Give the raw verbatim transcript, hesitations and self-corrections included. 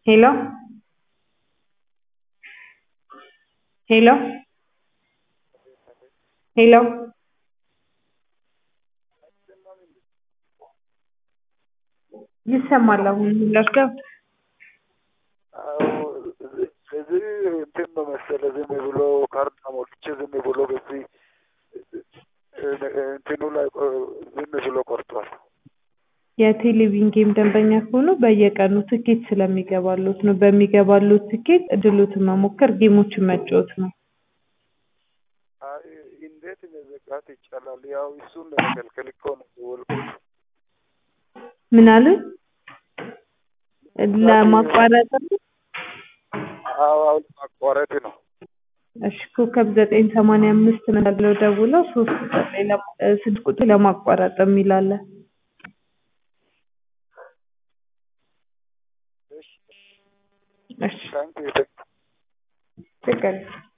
ሄሎ ሄሎ ሄሎ ይሰማል አሁን ላስገባ አዎ ስለዚህ እንትን ነው መሰለህ ዝም ብሎ ካርታ ሞልቼ ዝም ብሎ በዚህ እንትኑ ላይ ዝም ብሎ ቆርጧል። የቴሌቪዥን ጌም ደንበኛ ከሆኑ በየቀኑ ትኬት ስለሚገባሉት ነው። በሚገባሉት ትኬት እድሎትን መሞከር ጌሞችን መጫወት ነው። አይ እንዴት መዘጋት ይቻላል? ያው እሱን ለመከልከል እኮ ነው የደወልኩት። ምን አሉ? ለማቋረጥ ነው? አዎ አዎ ማቋረጥ ነው። እሺ ኮከብ ዘጠኝ ሰማንያ አምስት ምን ብለው ደውለው ሶስት ቁጥር ላይ ስድስት ቁጥር ለማቋረጥ የሚል አለ። እሺ እሺ ታንክ ዩ ችግር የለም።